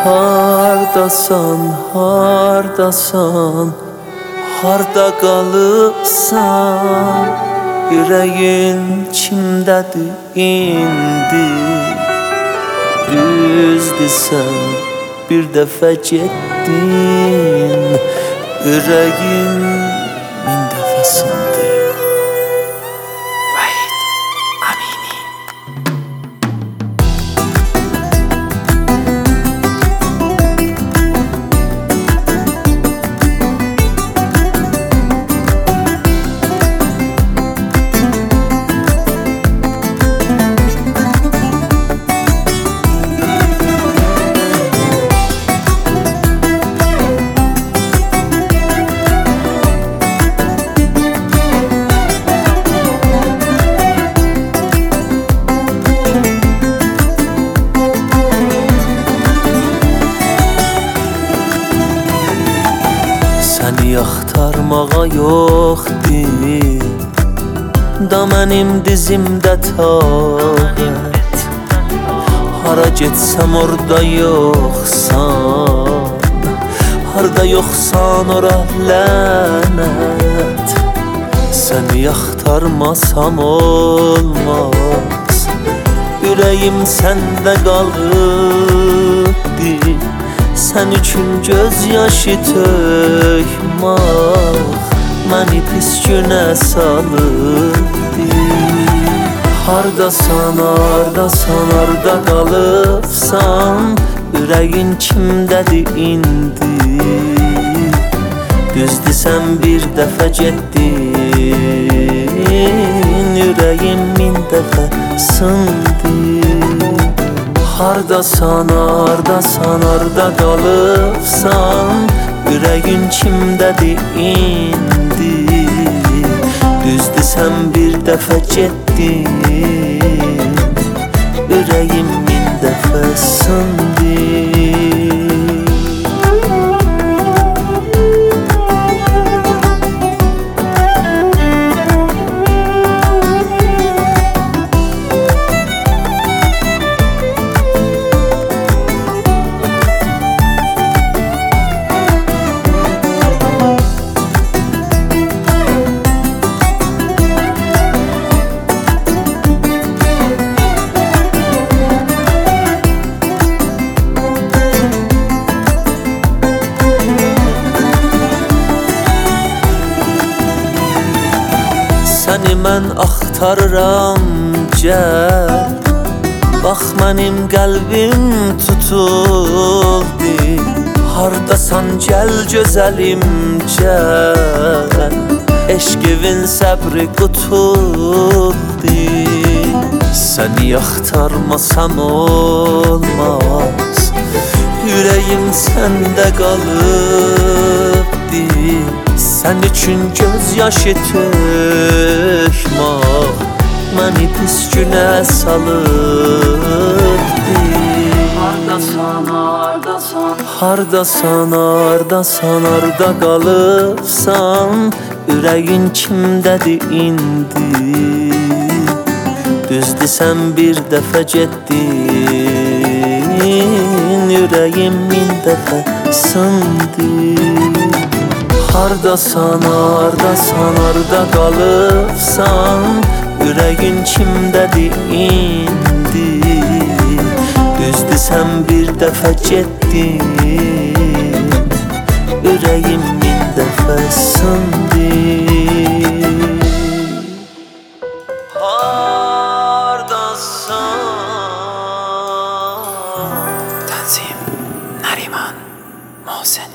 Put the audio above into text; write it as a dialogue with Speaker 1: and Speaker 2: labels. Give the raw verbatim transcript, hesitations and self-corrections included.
Speaker 1: Hardasan, hardasan, harda qalıbsan? Yüreğin kimdədir indi? Düzdür sən bir dəfə getdin, yüreğin min dəfə sındı. Vahid Amini. Səni axtarmağa yoxdur da mənim dizimdə taqət. Hara getsəm orada yoxsan, harda yoxsan ora lənət. Səni axtarmasam olmaz, ürəyim səndə qalıbdır. Sən üçün göz yaşı tökmək məni pis günə salıbdı. Hardasan, hardasan, harda qalıbsan? Ürəyin kimdədir indi? Düzdür sən bir dəfə getdin, ürəyim min dəfə sındı. Hardasan, hardasan, harda qalıbsan? Ürəyin kimdədir indi? Düzdür sən bir dəfə getdin, ürəyim min dəfə sındı. Səni mən axtarıram, gəl. Bax mənim qəlbim tutuldu. Hardasan gəl gözəlim, gəl. Eşqivin səbri qutuldu. Səni axtarmasam olmaz, ürəyim səndə qalıbdı. Sən üçün göz yaşı tökmək məni pis günə salıbdı. Hardasan, hardasan, hardasan, hardasan, harda qalıbsan? Ürəyin kimdədir indi? Düzdür sən bir dəfə getdin, ürəyim min dəfə sındı. Hardasan, hardasan, harda qalıbsan? Ürəyin kimdədir indi? Düzdür sən bir dəfə getdin, ürəyim min dəfə sındı. Hardasan?
Speaker 2: Tanzim Nariman Mohsen.